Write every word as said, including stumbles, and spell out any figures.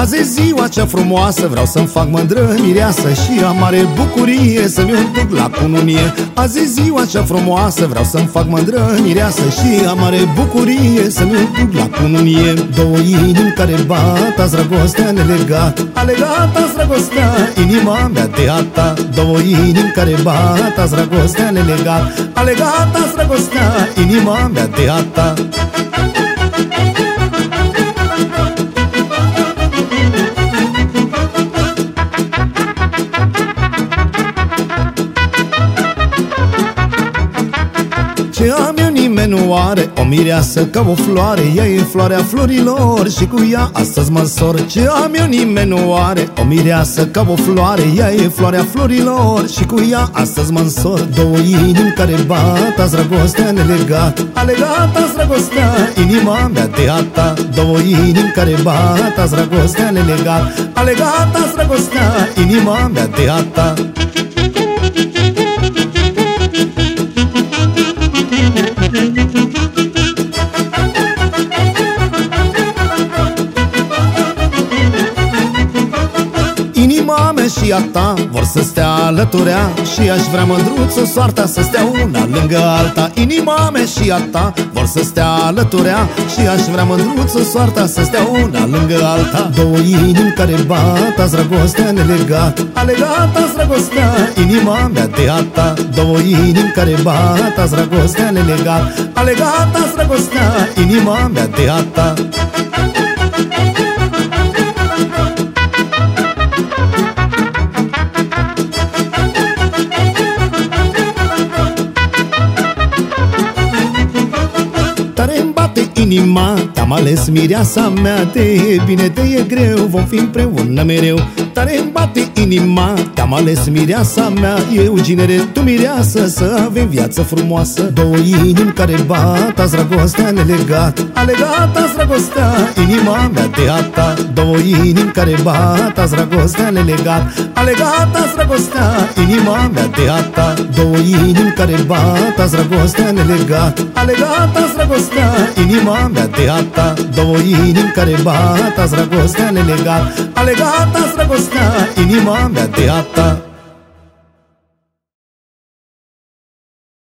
Azi e ziua cea frumoasă, vreau să-mi fac mândră mireasă și am mare bucurie să mi-o duc la cununie. Azi e ziua cea frumoasă, vreau să-mi fac mândră mireasă și am mare bucurie să mi-o duc la cununie. Două inimi care bat, azi dragostea nelegat, a legat azi dragostea inima mea de a ta. Două inimi care bat, azi dragostea nelegat, a legat azi dragostea inima mea de a ta. Ce am eu nimeni nu are, o mireasă ca o floare, ea e floarea florilor și cu ea astăzi mă însor. Ce am eu nimeni nu are, o mireasă ca o floare, ea e floarea florilor și cu ea astăzi mă însor. Două inimi care bat, azi dragostea nelegat, a legat azi dragostea inima mea de a ta. Două inimi care bat, azi dragostea nelegat, a legat azi dragostea inima mea de a ta. Inima mea și a ta vor să stea alăturea și aș vrea mândruță soarta să stea una lângă alta. Inima mea și a ta vor să stea alăturea și aș vrea mândruță soarta să stea una lângă alta. Două inimi care bat, azi dragostea nelegat, a legat azi dragostea inima mea de a ta. Două inimi care bat, azi dragostea nelegat, a legat azi dragostea inima mea de a ta. Tare-mi bate inima, te-am ales mireasa mea, te e bine, te e greu, vom fi împreună mereu. Tare-mi bate inima, te-am ales mireasa mea, eu ginere, tu mireasă, să avem viață frumoasă. Două inimi care bat, azi dragostea nelegat, a legat azi dragostea inima mea de a ta. Două inimi care bat, azi dragostea nelegat, a legat azi dragostea inima mea de a ta. Două inimi care bat, azi dragostea nelegat, a legat azi dragostea inima mea de a ta. Două inimi care bat, azi dragostea nelegat, a legat azi dragostea inima mea de a ta.